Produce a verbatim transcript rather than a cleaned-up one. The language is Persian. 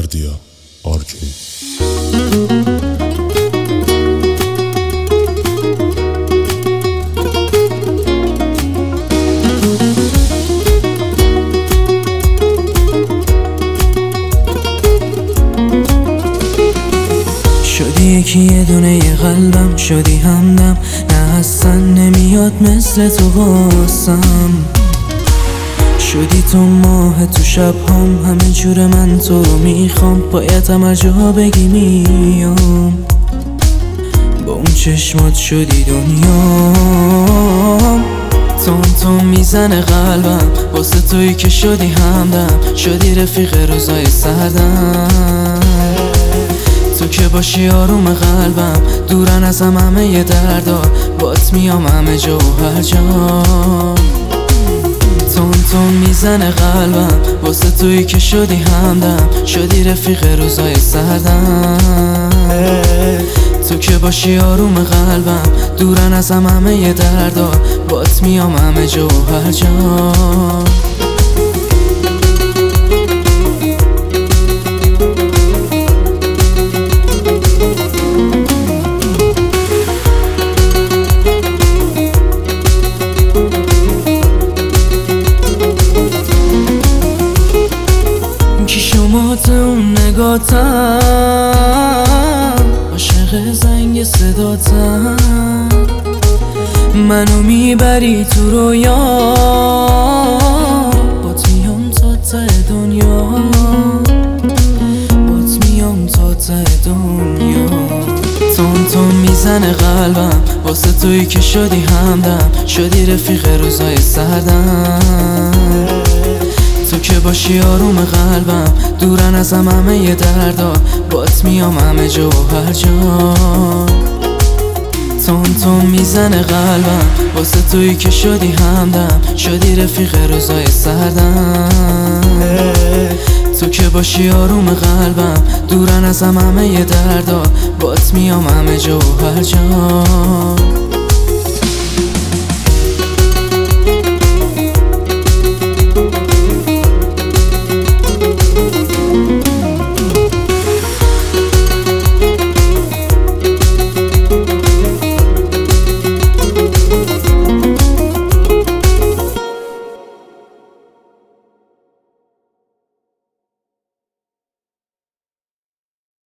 بردیا آرکی. شدی یکی یه دونه یه قلبم، شدی همدم، نه اصلا نمیاد مثل تو واسم. شدی تو ماه تو شب هم، همه جور من تو رو میخوام، باید همه جا بگی میام. با اون چشمات شدی دنیام، تون تون میزنه قلبم واسه تویی که شدی همدم، شدی رفیق روزای سردم. تو که باشی آروم قلبم، دورن ازم همه ی دردا، بات میام همه جا و هر جا. تون تون میزنه قلبم واسه تویی که شدی همدم، شدی رفیق روزای سردم. تو که باشی آروم قلبم، دورن ازم همه ی دردا، بات میام همه جا و هر جا. اون نگاتم، عاشق زنگ صداتم، منو میبری تو رویا، بات میام تا ته دنیا، بات میام تا ته دنیا. تون تون میزنه قلبم واسه تویی که شدی همدم، شدی رفیق روزای سردم. تو که باشی آروم قلبم، دورن ازم همه ی دردا، بات میام همه جا و هر جا. تون تون میزنه قلبم واسه تویی که شدی همدم، شدی رفیق روزای سردم. تو که باشی آروم قلبم، دورن ازم همه ی دردا، بات میام همه جا و هر جا.